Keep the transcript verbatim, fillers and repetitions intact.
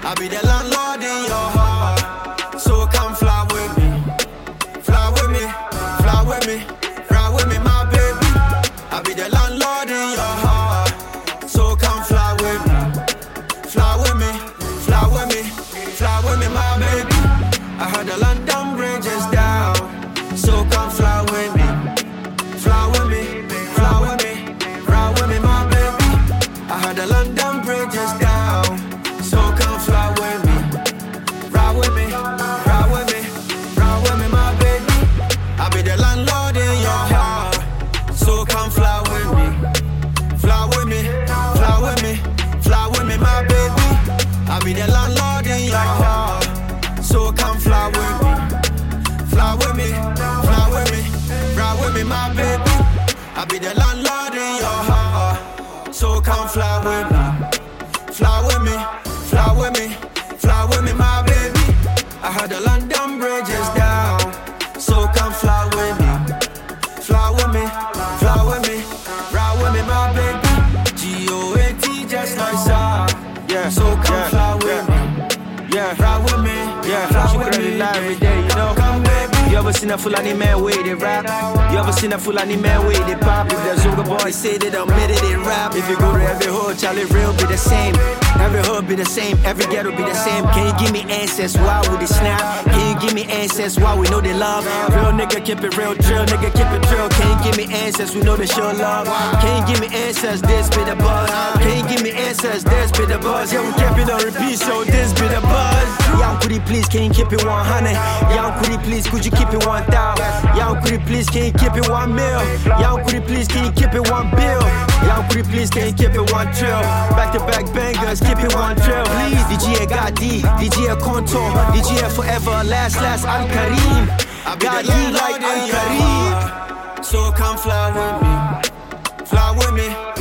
I be the landlord in your heart. So come fly with me, fly with me, fly with me, fly with me, my baby. I be the landlord in your heart. So come fly with me, fly with me, fly with me, fly with me, my baby. I heard the London Bridge is down. So come fly with me, fly with me, fly with me, fly with me, my baby. I heard the London Bridge is down. So come fly with me, fly with me, fly with me, fly with me, my baby. I be the landlord in your heart. So come fly with me, fly with me, fly with me, fly with me, my baby. I be the landlord in your heart. So come fly with me, fly with me, fly with me, fly with me, my baby. I be the landlord in your heart. So come fly with me, fly with me, fly with me, fly with me, my baby. I heard the London Bridge is down. So come fly with me, fly with me, fly with me, fly with me, my baby. G O A T just like ça. Yeah, so come yeah, fly with yeah. me, Yeah, fly with me, yeah, fly she with credit me. live every day, you know. Come, baby. You ever seen a Fulani man way they rap? You ever seen a Fulani man way they pop? If the Zunga boys say they don't admit it, they rap. If you go to every hood, Charlie real be the same. Every hood be the same, every ghetto be the same. Can you give me answers? Why would they snap? Can you give me answers? Why we know they love? Real nigga keep it real, drill nigga keep it drill. Can you give me answers? We know they show love. Can you give me answers? This be the buzz. Can you give me answers? This be the buzz. Yeah, we keep it on repeat, so this be the buzz. Young Kudi, please, can you keep it one hundred? Young Kudi, please, could you keep it one thousand? Young Kudi, please, can you keep it one mil? Young Kudi, please, can you keep it one bill? Young Kudi, please, can you keep it one trill? Back to back bangers, keep it one trill. Please, D J Gadi, D J Contour, D J Forever, last, last, Al Kareem. Gadi like Al Kareem. So come fly with me, fly with me,